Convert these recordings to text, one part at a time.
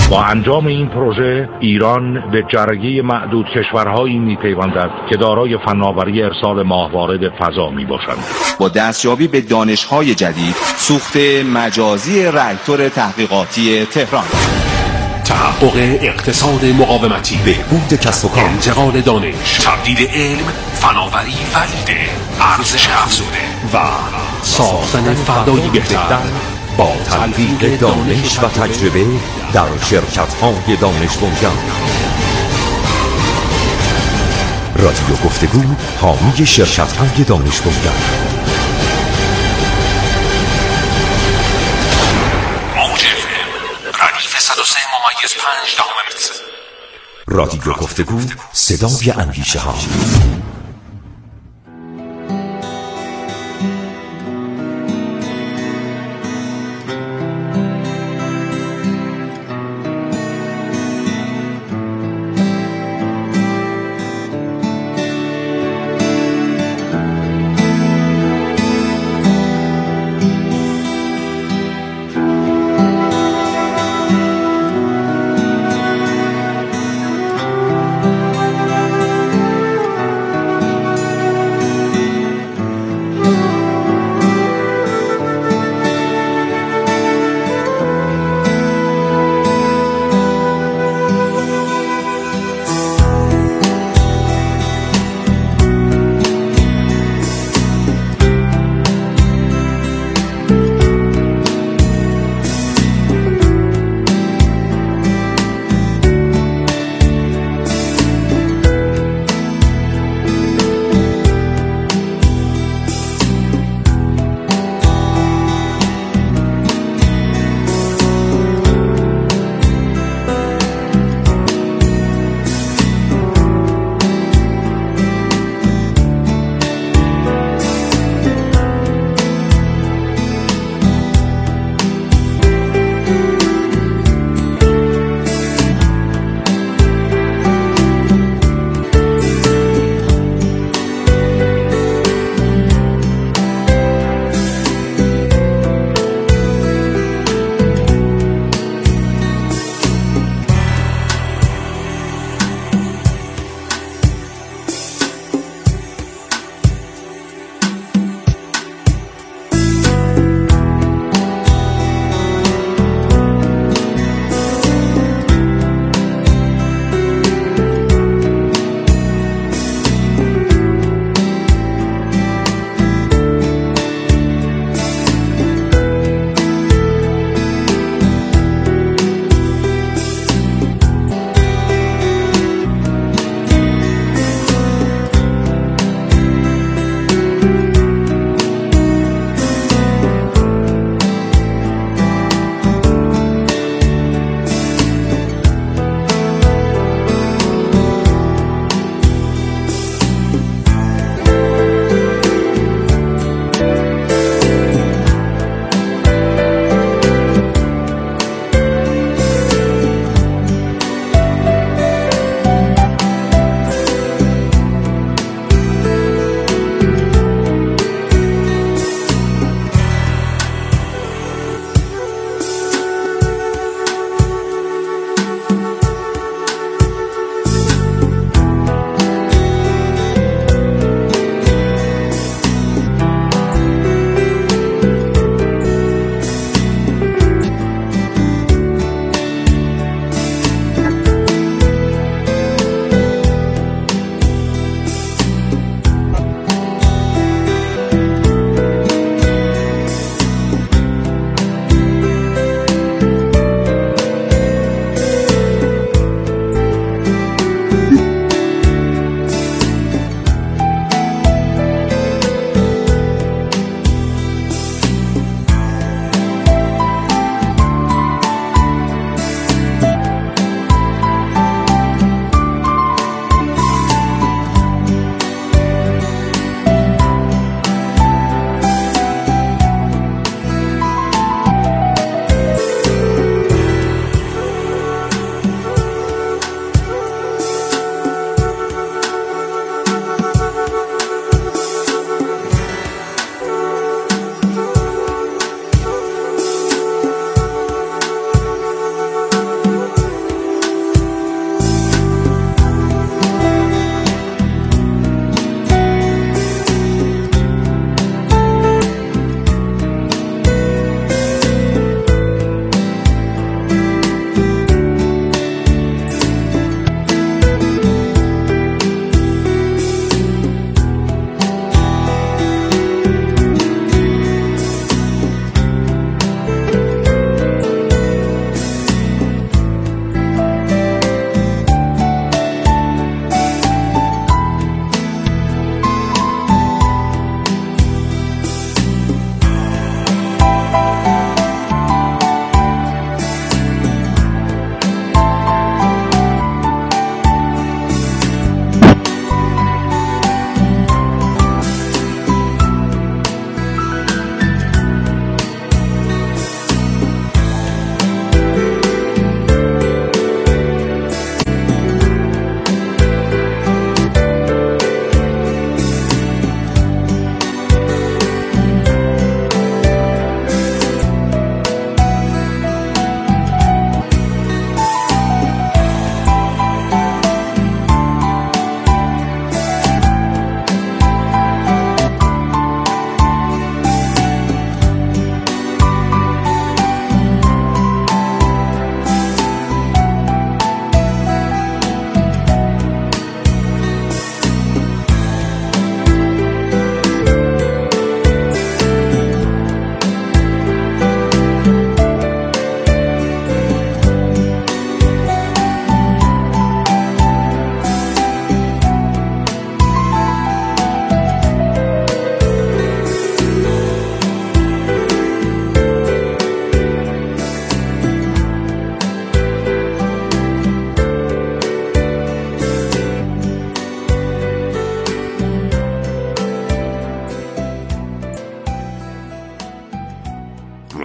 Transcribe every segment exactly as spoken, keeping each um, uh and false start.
با انجام این پروژه ایران به جرگه معدود کشورهایی می‌پیوندد که دارای فناوری ارسال ماهواره به فضا میباشند. با دستیابی به دانش‌های جدید، سوخت مجازی راکتور تحقیقاتی تهران، تحقق اقتصاد مقاومتی، بهبود کسب و کار، انتقال دانش، تبدیل علم، فناوری و ایده، ارزش افزوده و ساختن فردایی بهتر با تلفیق دانش و تجربه در شرکت‌های دانش بنیان. رادیو گفتگو حامی شرکت‌های دانش بنیان. موج اف ام ردیف صد و سه ممیز پنج دهم متر. رادیو گفتگو صدای اندیشه ها.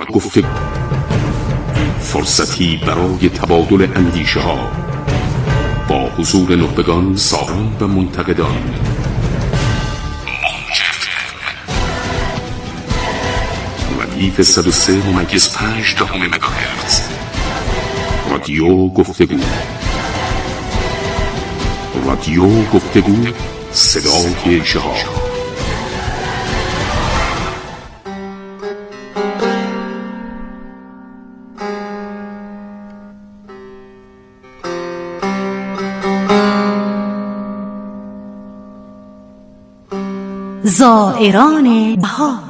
گفتگو، فرصتی برای تبادل اندیشه ها با حضور نخبگان، سازان و منتقدان. ردیف صد و سه ممیز پنج دهم مگاهرتز. رادیو گفتگو، رادیو گفتگو، صدای شهاب. زائران بهار.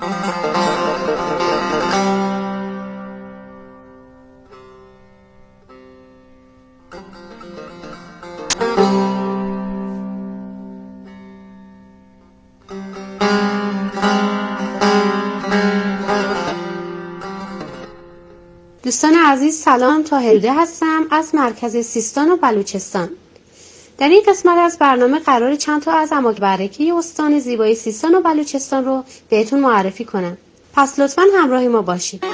دوستان عزیز سلام، طاهره هستم از مرکز سیستان و بلوچستان. در این قسمت از برنامه قرار چند تا از اماکن بررکی استان زیبای سیستان و بلوچستان رو بهتون معرفی کنم. پس لطفاً همراه ما باشید.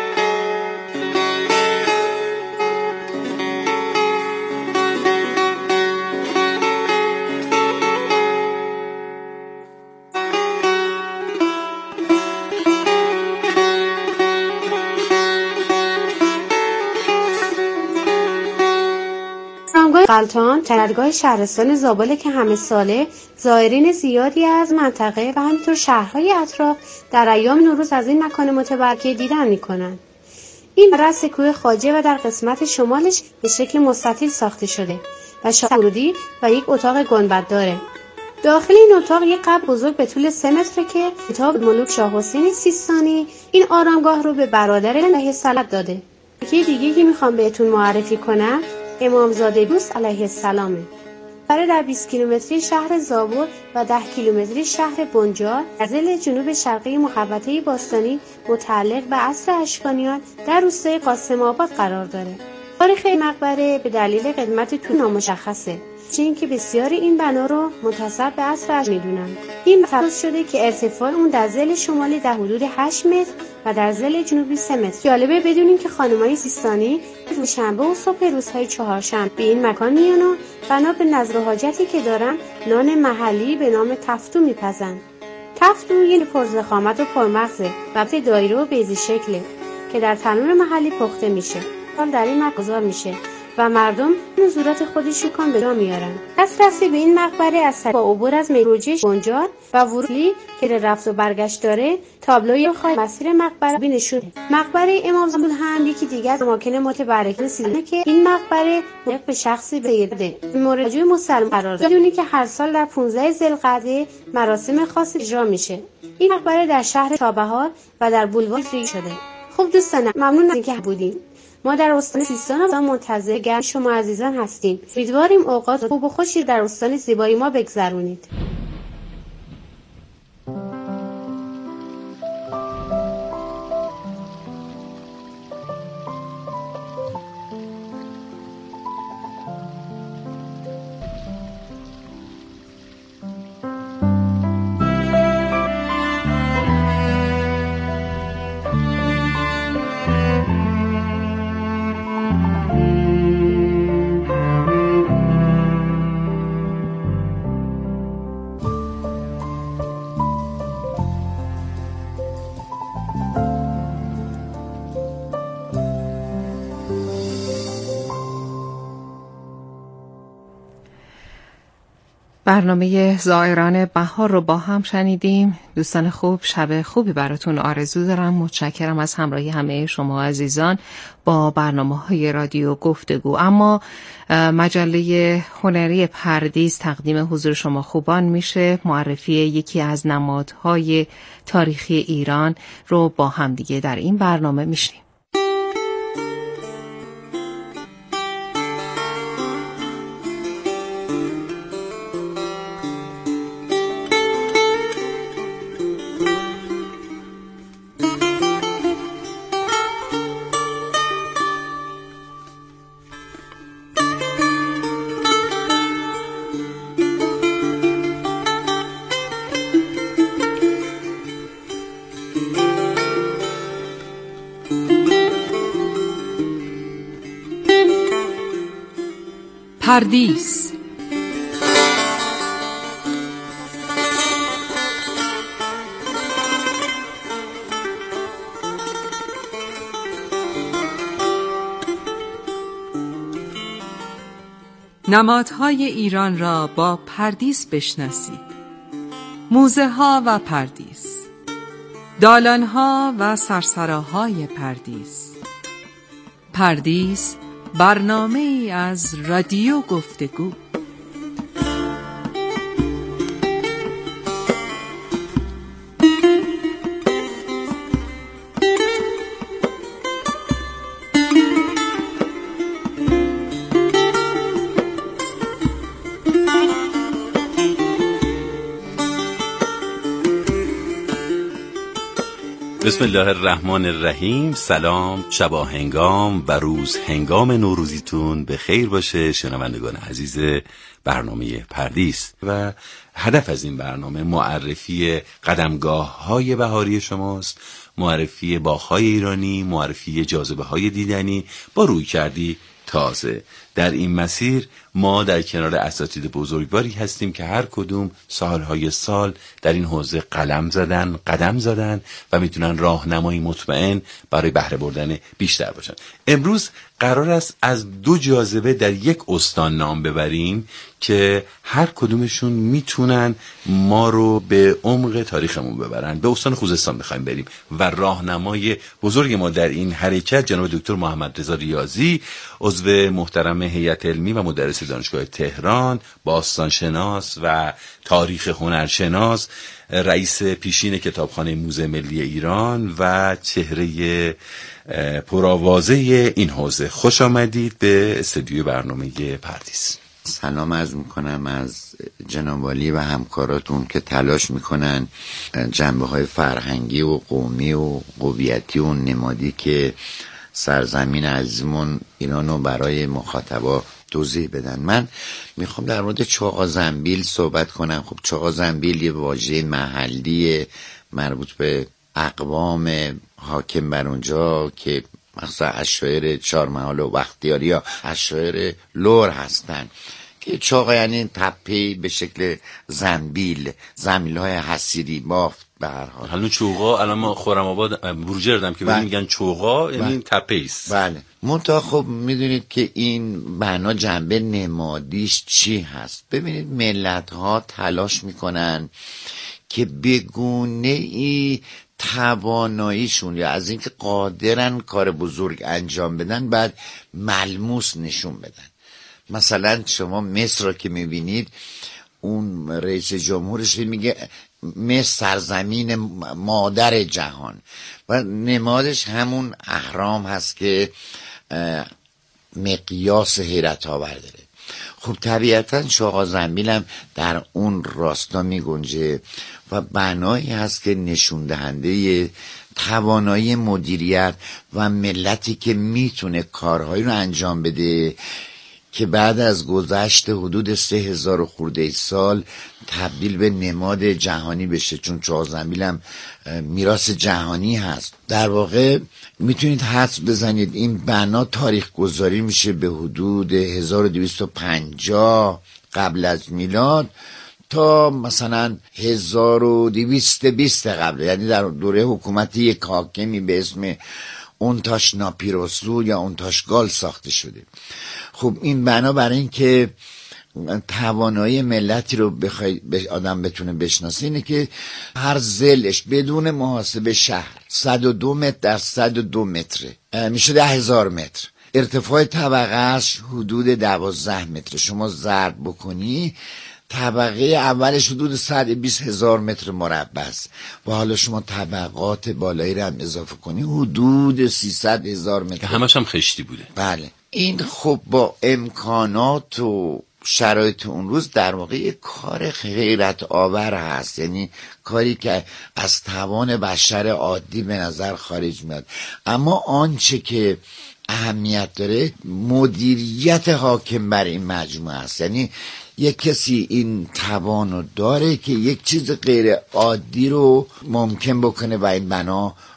غلطان قرارگاه شهرستان زابل که همه ساله زائرین زیادی از منطقه و همینطور شهرهای اطراف در ایام نوروز از این مکان متبرکه دیدن می‌کنند. این رأس کوه خواجه و در قسمت شمالش به شکل مستطیل ساخته شده و شاخه ورودی و یک اتاق گنبد داره. داخل این اتاق یک قبر بزرگ به طول سه متر که کتاب ملوک شاه حسین سیستانی این آرامگاه رو به برادر علیه السلام داده. یکی دیگه که میخوام بهتون معرفی کنم امامزاده دوست علیه السلامه. برای در بیست کیلومتری شهر زابل و ده کیلومتری شهر بنجار در ضلع جنوب شرقی محوطه باستانی متعلق به عصر اشکانیان در روستای قاسم آباد قرار داره. تاریخ مقبره به دلیل قدمت طول نامشخصه، چه اینکه بسیاری این بنا رو منتسب به عصر اشکانی میدونن. این تفسیر شده که ارتفاع اون در ضلع شمالی در حدود هشت متر و در ضلع جنوبی سه متر. جالبه بدونین که خانمای سیستانی روزشنبه و صبح روزهای چهارشنبه به این مکان میان و بنا به نظر و حاجتی که دارن نان محلی به نام تفتو میپزن. تفتو یه پرزخامت و پرمغزه و به دایره و بیضی شکله که در تنور محلی پخته میشه. حال در این مکان گذار میشه و مردم نزورات خودشون کن به جا میارن. دسترسی به این مقبره از با عبور از میروجه بنجار و ورودی که رفت و برگشت داره تابلوی خواهی مسیر مقبره بینشونه. مقبره امام زمان هم یکی دیگه از اماکن متبرکه سیستانه که این مقبره ملک به شخصی بیده مورد توجه مسلمان قرار داره. بدونی که هر سال در پانزده ذوالقعده مراسم خاصی اجرا میشه. این مقبره در شهر چابهار و در بولوار ریگ شده. خب دوستان ممنون از اینکه بودین. ما در استان سیستان و منتظر گرم شما عزیزان هستیم. امیدواریم اوقات خوب و خوشی در استان زیبای ما بگذرونید. برنامه زائران بهار رو با هم شنیدیم. دوستان خوب، شب خوبی براتون آرزو دارم. متشکرم از همراهی همه شما عزیزان با برنامه‌های رادیو گفتگو. اما مجله هنری پردیس تقدیم حضور شما خوبان میشه. معرفی یکی از نمادهای تاریخی ایران رو با هم دیگه در این برنامه میشنیم. پردیس. نمادهای ایران را با پردیس بشناسید. موزه ها و پردیس، دالان ها و سرسراهای پردیس. پردیس برنامه ای از رادیو گفتگو. بسم الله الرحمن الرحیم. سلام، شبا هنگام و روز هنگام نوروزیتون به خیر باشه شنوندگان عزیز برنامه پردیس. و هدف از این برنامه معرفی قدمگاه های بهاری شماست، معرفی باغ‌های ایرانی، معرفی جاذبه های دیدنی با روی کردی تازه. در این مسیر ما در کنار اساتید بزرگواری هستیم که هر کدوم سالهای سال در این حوزه قلم زدن، قدم زدن و میتونن راهنمایی مطمئن برای بهره بردن بیشتر باشن. امروز قرار است از دو جاذبه در یک استان نام ببریم که هر کدومشون میتونن ما رو به عمق تاریخمون ببرن. به استان خوزستان بخوایم بریم و راهنمای بزرگ ما در این حرکت جناب دکتر محمد رضا ریاضی، عضو محترم هیئت علمی و مدرس دانشگاه تهران، باستانشناس و تاریخ هنرشناس، رئیس پیشین کتابخانه موزه ملی ایران و چهره پرآوازه این حوزه. خوش آمدید به استودیوی برنامه پردیس. سلام عرض میکنم از جناب عالی و همکاراتون که تلاش میکنن جنبه های فرهنگی و قومی و قومیتی و نمادی که سرزمین عزیزمون ایرانو برای مخاطبا توضیح بدن. من میخوام در مورد چاق زنبیل صحبت کنم. خب چاق زنبیل یه واژه محلی مربوط به اقوام حاکم بر اونجا که مثلا اشایر چهارمحال و بختیاری یا اشایر لور هستن که چاق یعنی تپه‌ای به شکل زنبیل، زنبیل‌های حصیری بافت به هر حال. حالا چوغا الان ما خرم آباد بروجر دادم که بله. میگن چوغا یعنی تپه‌ای است. بله. منتها خب میدونید که این بنا جنبه نمادیش چی هست. ببینید ملت‌ها تلاش میکنن که به گونه‌ای تواناییشون یا از اینکه قادرن کار بزرگ انجام بدن بعد ملموس نشون بدن. مثلا شما مصر را که میبینید اون رئیس جمهورش میگه مصر سرزمین مادر جهان و نمادش همون اهرام هست که مقیاس حیرت آور داره. خب طبیعتا چاق زنبیل هم در اون راستا می گنجه و بنایی هست که نشون دهنده توانایی مدیریت و ملتی که میتونه کارهایی رو انجام بده که بعد از گذشت حدود سه هزار خورده سال تبدیل به نماد جهانی بشه، چون چاق زنبیل هم میراث جهانی هست. در واقع میتونید حدس بزنید این بنا تاریخ گذاری میشه به حدود هزار و دویست و پنجاه قبل از میلاد تا مثلا هزار و دویست و بیست قبل، یعنی در دوره حکومت یک حاکمی به اسم اونتاش ناپیروسلو یا اونتاش گال ساخته شده. خب این بنا برای این که توانایی ملتی رو بخوای به آدم بتونه بشناسه اینه که هر ضلعش بدون محاسبه شهر صد و دو متر در صد و دو متره، میشه ده هزار متر. ارتفاع طبقهش حدود دوازده متر. شما ضرب بکنی طبقه اولش حدود صد و بیست هزار متر مربع است و حالا شما طبقات بالایی رو هم اضافه کنی حدود سیصد هزار متر که همش هم خشتی بوده. بله. این خب با امکانات و شرایط اون روز در واقع یک کار غیرت آور هست، یعنی کاری که از توان بشر عادی به نظر خارج میاد. اما آنچه که اهمیت داره مدیریت حاکم بر این مجموعه است. یعنی یک کسی این توانو داره که یک چیز غیر عادی رو ممکن بکنه و این بنا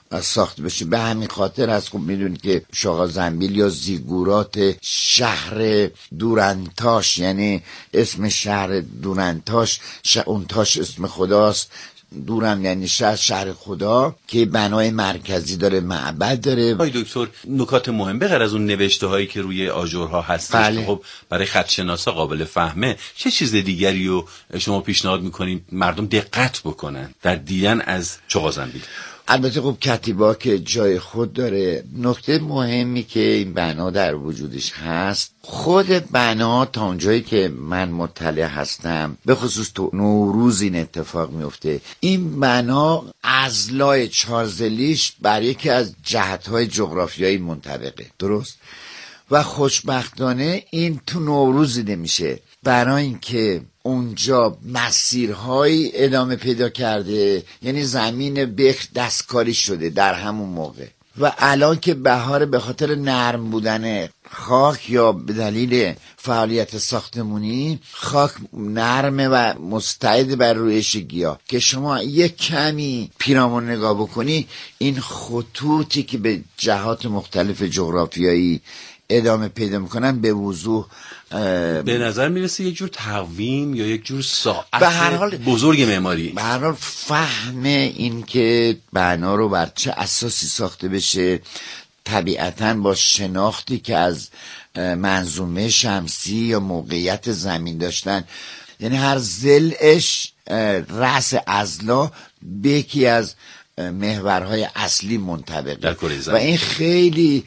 ساخته بشه. به همین خاطر از خوب میدونید که شاقا زنبیل یا زیگورات شهر دورنتاش، یعنی اسم شهر دورنتاش، اون تاش اسم خداست، دورم یعنی شهر شهر خدا که بنای مرکزی داره، معبد داره. آقای دکتر، نکات مهم به غیر از اون نوشته هایی که روی آجرها هست، بله. خب برای خط شناسا قابل فهمه، چه چیز دیگری رو شما پیشنهاد میکنید مردم دقت بکنن در دیدن از چغا زنبیل؟ البته خب کتیبا که جای خود داره. نکته مهمی که این بنا در وجودش هست، خود بنا تا اونجایی که من مطلع هستم به خصوص تو نوروز این اتفاق میفته، این بنا اضلاع چارزلیش بر یکی از جهت‌های جغرافیایی منطبقه، درست؟ و خوشبختانه این تو نوروز دیده میشه، برای اینکه اونجا مسیرهای ادامه پیدا کرده، یعنی زمین بکر دستکاری شده در همون موقع. و الان که بهار به خاطر نرم بودن خاک یا به دلیل فعالیت ساختمونی، خاک نرمه و مستعد بر رویش گیاه، که شما یک کمی پیرامون نگاه بکنی، این خطوطی که به جهات مختلف جغرافیایی ادامه پیدا میکنن به وضوح به نظر میرسه یک جور تقویم یا یک جور ساعت به هر حال بزرگ معماری. به هر حال فهم این که بنا رو بر چه اساسی ساخته بشه طبیعتاً با شناختی که از منظومه شمسی یا موقعیت زمین داشتن، یعنی هر ضلعش رأس اضلاع به یکی از محورهای اصلی منطبقه و این خیلی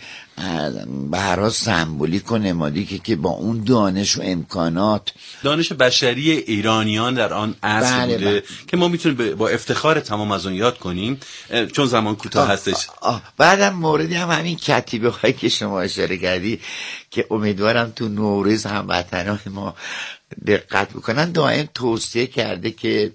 به هر حال سمبولیک و نمادیکه که با اون دانش و امکانات دانش بشری ایرانیان در آن عصر بله بوده بله. که ما میتونیم با افتخار تمام از اون یاد کنیم، چون زمان کوتاه هستش. آه آه. بعدم موردی هم همین کتیبه هایی که شما اشاره کردی که امیدوارم تو نوروز هم وطنان ما دقت بکنن، دائم توصیه کرده که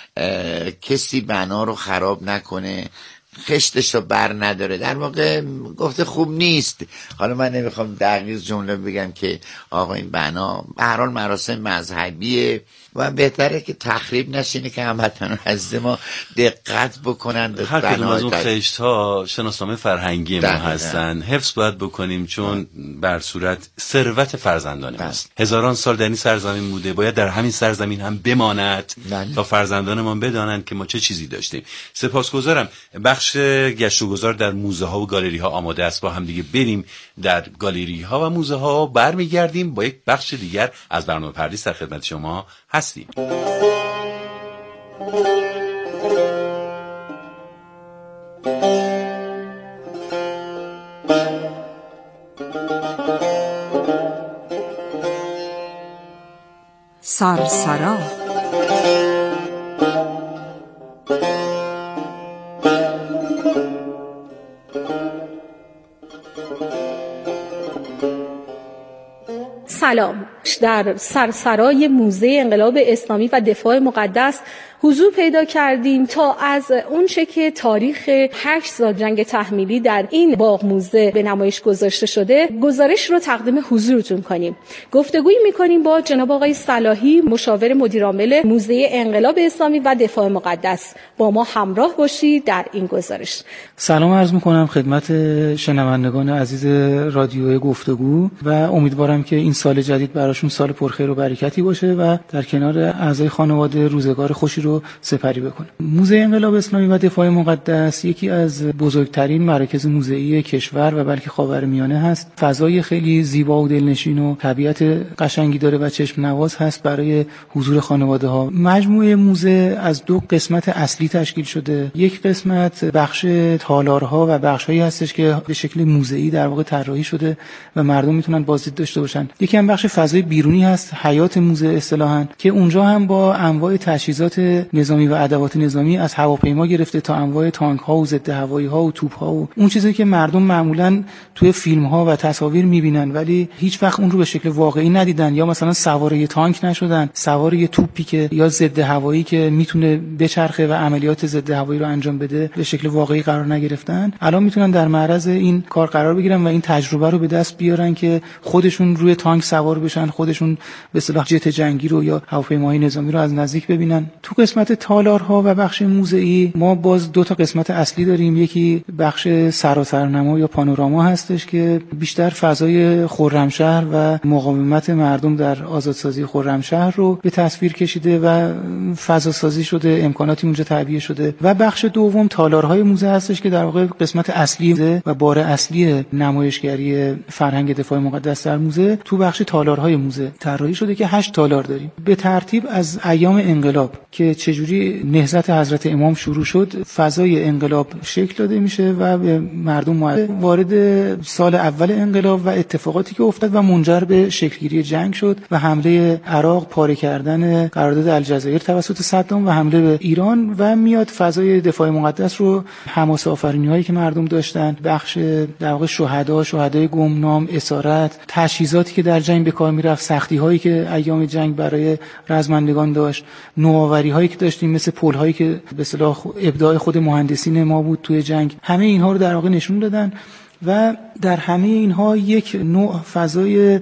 کسی بنا رو خراب نکنه، خشتش رو بر نداره. در واقع گفته خوب نیست. حالا من نمیخوام دقیق جمله بگم که آقا این بنا به هر حال مراسم مذهبیه و بهتره که تخریب نشینه که هموطنان عزیز ما دقت بکنن. هر کدوم از اون خشت ها شناسنامه فرهنگی ما هستن، حفظ باید بکنیم، چون بر صورت ثروت فرزندان ماست. هزاران سال در این سرزمین بوده، باید در همین سرزمین هم بماند بله. تا فرزندان ما بدانند که ما چه چیزی داشتیم. سپاسگزارم. بخش گشت و گذار در موزه ها و گالری ها آماده است، با هم دیگه بریم در گالری ها و موزه ها، برمیگردیم با یک بخش دیگر از برنامه پردیس در خدمت شما هستیم. سرسرا سلام. در سرسرای موزه انقلاب اسلامی و دفاع مقدس حضور پیدا کردیم تا از اون چه که تاریخ هشت سال جنگ تحمیلی در این باغ موزه به نمایش گذاشته شده گزارش رو تقدیم حضورتون کنیم. گفتگویی میکنیم با جناب آقای صلاحی، مشاور مدیر عامل موزه انقلاب اسلامی و دفاع مقدس. با ما همراه باشید در این گزارش. سلام عرض میکنم خدمت شنوندگان عزیز رادیو گفتگو و امیدوارم که این سال جدید براشون سال پرخیر و برکتی باشه و در کنار اعضای خانواده روزگار خوشی رو سپری بکنه. موزه انقلاب اسلامی و دفاع مقدس یکی از بزرگترین مراکز موزه‌ای کشور و بلکه خاورمیانه هست. فضای خیلی زیبا و دلنشین و طبیعت قشنگی داره و چشم نواز هست برای حضور خانواده ها. مجموعه موزه از دو قسمت اصلی تشکیل شده. یک قسمت بخش تالارها و بخش‌هایی هستش که به شکل موزه‌ای در واقع طراحی شده و مردم میتونن بازدید داشته باشن. یکی هم بخش فضای بیرونی هست، حیات موزه اصطلاحاً، که اونجا هم با انواع تجهیزات نظامی و ادوات نظامی از هواپیما گرفته تا انواع تانک ها و ضد هوایی ها و توپ ها و اون چیزی که مردم معمولاً توی فیلم ها و تصاویر میبینن ولی هیچ وقت اون رو به شکل واقعی ندیدن، یا مثلا سوار یه تانک نشدن، سوار یه توپی که یا ضد هوایی که میتونه بچرخه و عملیات ضد هوایی رو انجام بده به شکل واقعی قرار نگرفتن. الان میتونن در معرض این کار قرار بگیرن و این تجربه رو به دست بیارن که خودشون روی تانک سوار بشن، خودشون به اصطلاح جت جنگی رو یا هواپیماهای نظامی رو از نزدیک ببینن. تو قسمت تالارها و بخش موزئی ما باز دو تا قسمت اصلی داریم. یکی بخش سراسرنما یا پانوراما هستش که بیشتر فضای خرمشهر و مقاومت مردم در آزادسازی خرمشهر رو به تصویر کشیده و فضا سازی شده، امکاناتی اونجا تعبیه شده. و بخش دوم تالارهای موزه هستش که در واقع قسمت اصلی و بار اصلی نمایشگری فرهنگ دفاع مقدس در موزه تو بخش تالارهای موزه طراحی شده که هشت تالار داریم. به ترتیب از ایام انقلاب که چجوری نهضت حضرت امام شروع شد، فضای انقلاب شکل داده میشه و به مردم وارد سال اول انقلاب و اتفاقاتی که افتاد و منجر به شکلگیری جنگ شد و حمله عراق، پاره کردن قرارداد الجزایر توسط صدام و حمله به ایران و میاد فضای دفاع مقدس رو حماسه آفرینی‌هایی که مردم داشتن، بخش در واقع شهدا، شهدای گمنام، اسارت، تجهیزاتی که در جنگ به کار میرفت، سختی‌هایی که ایام جنگ برای رزمندگان داشت، نوآوری‌هایی که داشتیم مثل پل‌هایی که به اصطلاح ابداع خود مهندسین ما بود توی جنگ، همه اینها رو در واقع نشون دادن و در همه اینها یک نوع فضای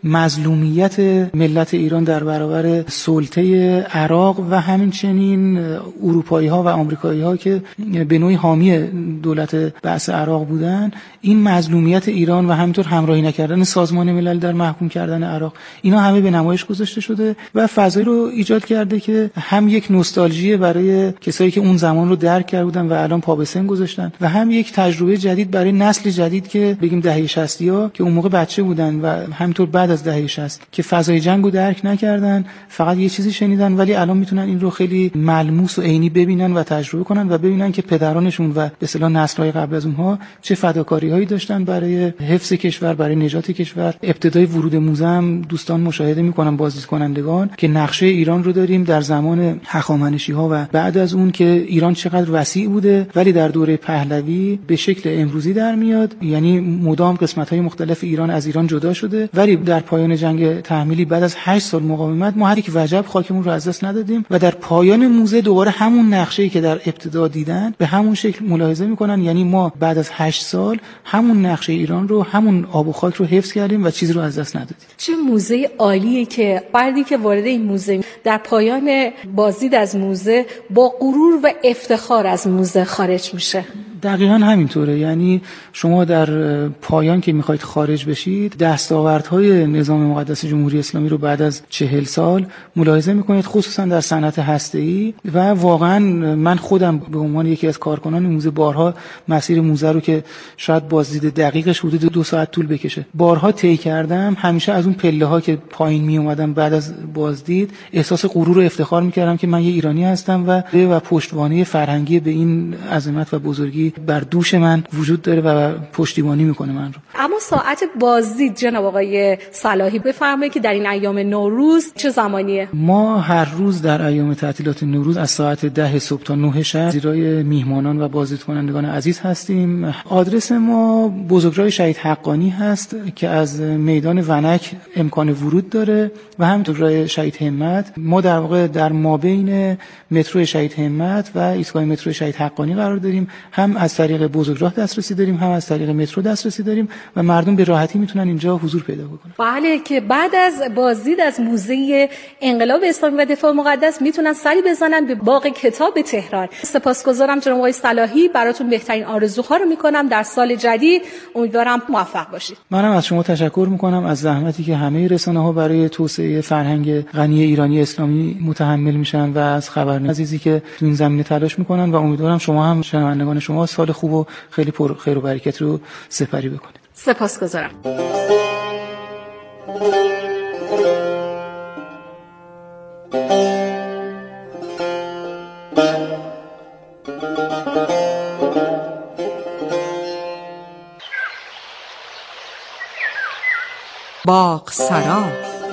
مظلومیت ملت ایران در برابر سلطه عراق و همچنین اروپایی ها و آمریکایی ها که به نوعی حامی دولت بعث عراق بودن، این مظلومیت ایران و همینطور همراهی نکردن سازمان ملل در محکوم کردن عراق، اینا همه به نمایش گذاشته شده و فضایی رو ایجاد کرده که هم یک نوستالژی برای کسایی که اون زمان رو درک کرده بودن و الان پا به سن گذاشتن و هم یک تجربه جدید برای نسل جدید که بگیم دهه شصت ها که اون موقع بچه بودن و همینطور بعد از دهه شصت که فضای جنگ رو درک نکردن، فقط یه چیزی شنیدن، ولی الان میتونن این رو خیلی ملموس و عینی ببینن و تجربه کنن و ببینن که پدرانشون و به اصطلاح نسل‌های قبل از اونها چه فداکاری‌هایی داشتن برای حفظ کشور، برای نجات کشور. ابتدای ورود موزه هم دوستان مشاهده میکنن، بازدید کنندگان، که نقشه ایران رو داریم در زمان هخامنشی‌ها و بعد از اون که ایران چقدر وسیع بوده ولی در دوره پهلوی به شکل امروزی در میاد، یعنی مدام قسمت‌های مختلف ایران از ایران جدا شده، ولی در پایان جنگ تحمیلی بعد از هشت سال مقاومت ما هر یک وجب خاکمون رو از دست ندادیم و در پایان موزه دوباره همون نقشه‌ای که در ابتدا دیدن به همون شکل ملاحظه می‌کنن، یعنی ما بعد از هشت سال همون نقشه ایران رو، همون آب و خاک رو حفظ کردیم و چیزی رو از دست ندادیم. چه موزه عالیه که فردی که وارد این موزه در پایان بازدید از موزه با غرور و افتخار از موزه خارج میشه. دقیقاً همینطوره، یعنی شما در پایان که میخواید خارج بشید دستاوردهای نظام مقدس جمهوری اسلامی رو بعد از چهل سال ملاحظه میکنید، خصوصا در صنعت هسته‌ای. و واقعاً من خودم به عنوان یکی از کارکنان موزه بارها مسیر موزه رو که شاید بازدید دقیقش حدود دو ساعت طول بکشه بارها طی کردم، همیشه از اون پله ها که پایین می اومدم بعد از بازدید احساس غرور و افتخار میکردم که من یه ایرانی هستم و و پشتوانه فرهنگی به این عظمت و بزرگی بر دوش من وجود داره و پشتیبانی میکنه من رو. اما ساعت بازدید جناب آقای صلاحی بفرمایید که در این ایام نوروز چه زمانیه؟ ما هر روز در ایام تعطیلات نوروز از ساعت ده صبح تا نه شب زیرای میهمانان و بازدید کنندگان عزیز هستیم. آدرس ما بزرگراه شهید حقانی هست که از میدان ونک امکان ورود داره و همینطور راه شهید همت. ما در واقع در مابین مترو شهید همت و ایستگاه مترو شهید حقانی قرار داریم، هم از طریق بزرگراه دسترسی داریم هم از طریق مترو دسترسی داریم و مردم به راحتی میتونن اینجا حضور پیدا بکنن. بله، که بعد از بازدید از موزه انقلاب اسلامی و دفاع مقدس میتونن سری بزنن به باغ کتاب تهران. سپاسگزارم جناب آقای صلاحی، براتون بهترین آرزوها رو میکنم در سال جدید، امیدوارم موفق باشید. منم از شما تشکر میکنم از زحمتی که همه رسانه‌ها برای توسعه فرهنگ غنی ایرانی اسلامی متحمل میشن و از خبرنگاران عزیزی که تو این زمینه تلاش میکنن و امیدوارم شما هم شنوندگان شما سال خوب و خیلی پر خیر و برکت رو سپری بکنید. سپاسگزارم. باغ سرا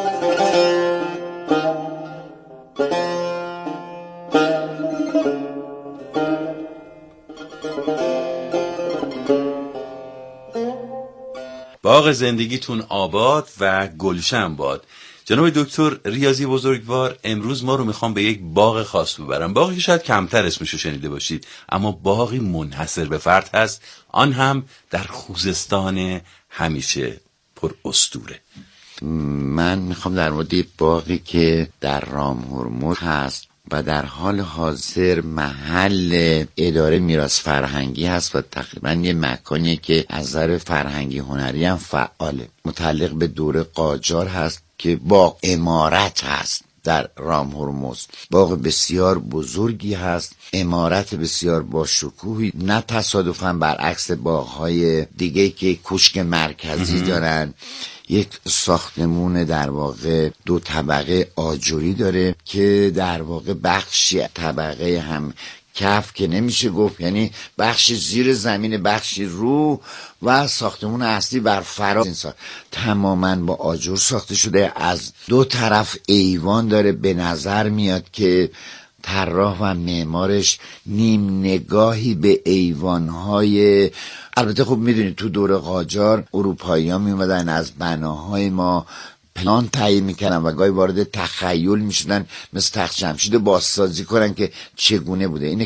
باغ زندگیتون آباد و گلشن باد. جناب دکتر ریاضی بزرگوار، امروز ما رو میخوام به یک باغ خاص ببرم، باغی که شاید کمتر اسمشو شنیده باشید، اما باغی منحصر به فرد هست، آن هم در خوزستان همیشه پر اسطوره. من میخوام در مورد باغی که در رامهرمز هست و در حال حاضر محل اداره میراث فرهنگی هست و تقریبا یه مکانیه که از نظر فرهنگی هنری هم فعاله، متعلق به دوره قاجار هست که باغ عمارت هست در رامهرمز. باغ بسیار بزرگی هست، عمارت بسیار با شکوهی، نه تصادفاً برعکس باغ‌های دیگه که کوشک مرکزی دارن، یک ساختمون در واقع دو طبقه آجری داره که در واقع بخشی طبقه هم کف که نمیشه گفت، یعنی بخشی زیر زمین، بخشی رو، و ساختمون اصلی بر فراز این سال تماما با آجر ساخته شده. از دو طرف ایوان داره، به نظر میاد که طراح و معمارش نیم نگاهی به ایوانهای، البته خب میدونید تو دوره قاجار اروپایی ها میومدن از بناهای ما پلان تعیین میکنن و گاهی وارد تخیل میشدن، مثل تخت جمشید بازسازی کنن که چگونه بوده. اینه